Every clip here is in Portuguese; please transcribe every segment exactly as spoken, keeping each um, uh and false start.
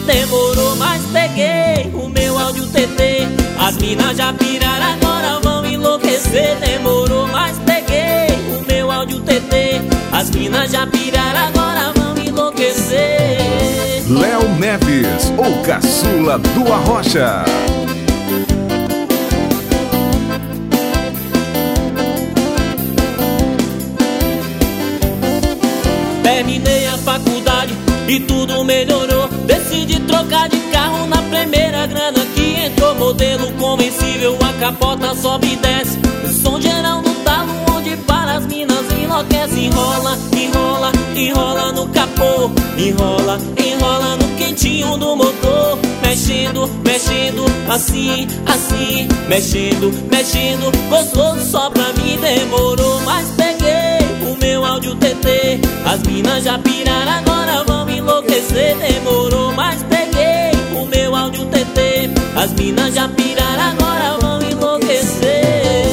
demorou, mas peguei o meu áudio T T. As minas já piraram, agora vão enlouquecer. Demorou, mas peguei o meu áudio T T. As minas já piraram, agora vão enlouquecer. Léo Neves, o caçula do Arrocha. Terminei a faculdade e tudo melhorou. Decidi trocar de carro na primeira grana que entrou. Modelo conversível, a capota sobe e desce. Som geral no talo, onde para as minas enlouquece. Enrola, enrola, enrola no capô. Enrola, enrola no quentinho do motor. Mexendo, mexendo, assim, assim. Mexendo, mexendo, gostoso só pra mim. Demorou, mas peguei o meu áudio T T. As minas já piraram, agora vão enlouquecer. Demorou, mas peguei o meu áudio T T. As minas já piraram, agora vão enlouquecer.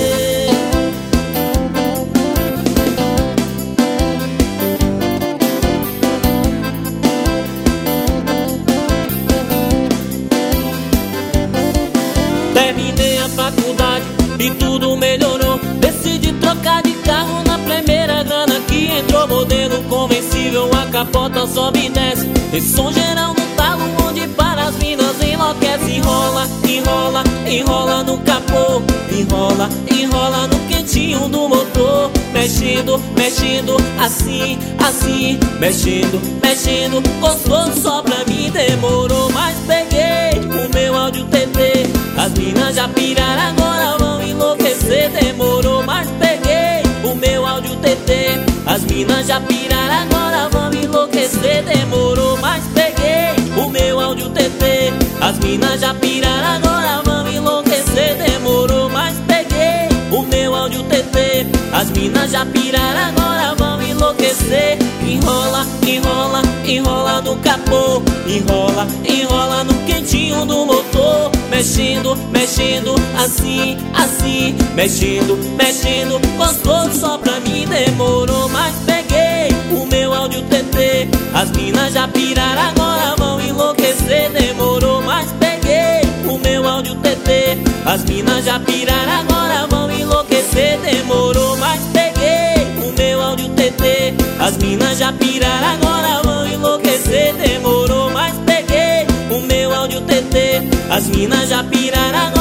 Terminei a faculdade e tudo melhorou. Decidi trocar de carro na primeira grana que entrou. Modelo conversível, a capota sobe e desce. Esse som geral no talo, onde para as minas enlouquece. Enrola, enrola, enrola no capô. Enrola, enrola no quentinho do motor. Mexendo, mexendo, assim, assim. Mexendo, mexendo, gostoso só pra mim. Demorou, mas peguei o meu áudio T T. As minas já piraram, agora vão enlouquecer. Demorou, mas peguei o meu áudio T T. As minas já piraram, agora vão enlouquecer. Demorou, mas peguei o meu áudio T T. As minas já piraram, agora vão enlouquecer. Demorou, mas peguei o meu áudio T T. As minas já piraram, agora vão enlouquecer. Enrola, enrola, enrola no capô. Enrola, enrola no quentinho do motor. Mexendo, mexendo, assim, assim. Mexendo, mexendo, gostoso só pra mim. Demorou, mas peguei o meu áudio T T. As minas já piraram, agora vão enlouquecer. Demorou, mas peguei o meu áudio T T. As minas já piraram, agora vão enlouquecer. Demorou, mas peguei o meu áudio T T. As minas já piraram, agora vão enlouquecer. Demorou, mas peguei o meu áudio T T. As minas já piraram,